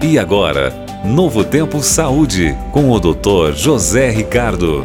E agora, Novo Tempo Saúde, com o Dr. José Ricardo.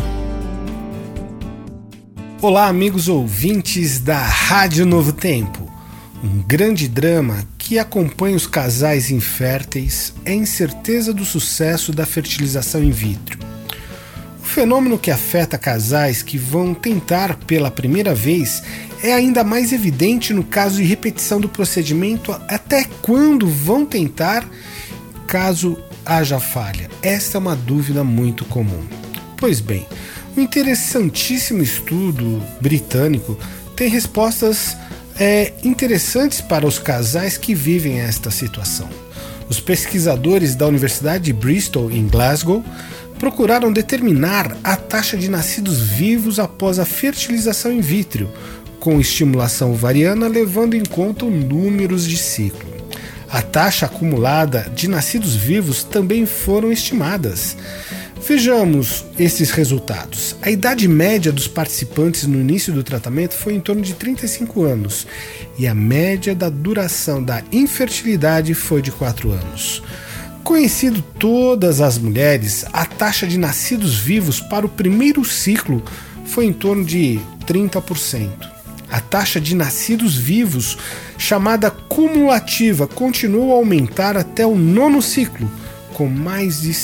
Olá, amigos ouvintes da Rádio Novo Tempo. Um grande drama que acompanha os casais inférteis é a incerteza do sucesso da fertilização in vitro. O fenômeno que afeta casais que vão tentar pela primeira vez é ainda mais evidente no caso de repetição do procedimento até quando vão tentar, caso haja falha. Esta é uma dúvida muito comum. Pois bem, um interessantíssimo estudo britânico tem respostas interessantes para os casais que vivem esta situação. Os pesquisadores da Universidade de Bristol, em Glasgow, procuraram determinar a taxa de nascidos vivos após a fertilização in vitro, com estimulação ovariana, levando em conta os números de ciclo. A taxa acumulada de nascidos vivos também foram estimadas. Vejamos esses resultados. A idade média dos participantes no início do tratamento foi em torno de 35 anos e a média da duração da infertilidade foi de 4 anos. Conhecido todas as mulheres, a taxa de nascidos vivos para o primeiro ciclo foi em torno de 30%. A taxa de nascidos vivos, chamada cumulativa, continuou a aumentar até o 9º ciclo, com mais de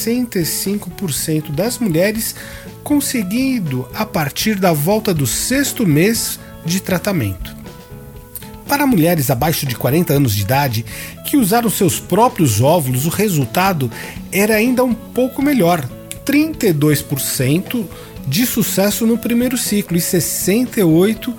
65% das mulheres conseguindo a partir da volta do 6º mês de tratamento. Para mulheres abaixo de 40 anos de idade que usaram seus próprios óvulos, o resultado era ainda um pouco melhor, 32% de sucesso no primeiro ciclo e 68%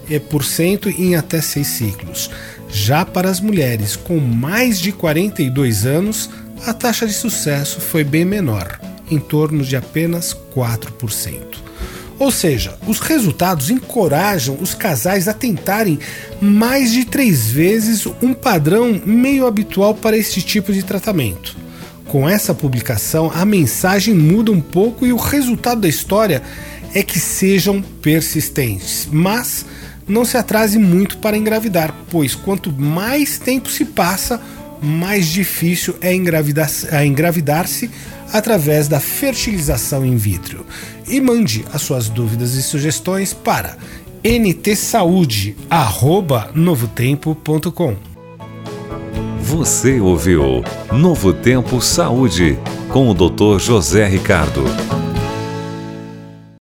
em até 6 ciclos. Já para as mulheres com mais de 42 anos, a taxa de sucesso foi bem menor, em torno de apenas 4%. Ou seja, os resultados encorajam os casais a tentarem mais de 3 vezes um padrão meio habitual para este tipo de tratamento. Com essa publicação, a mensagem muda um pouco e o resultado da história é que sejam persistentes, mas não se atrase muito para engravidar, pois quanto mais tempo se passa, mais difícil é engravidar-se através da fertilização in vitro. E mande as suas dúvidas e sugestões para ntsaude@novotempo.com. Você ouviu Novo Tempo Saúde, com o Dr. José Ricardo.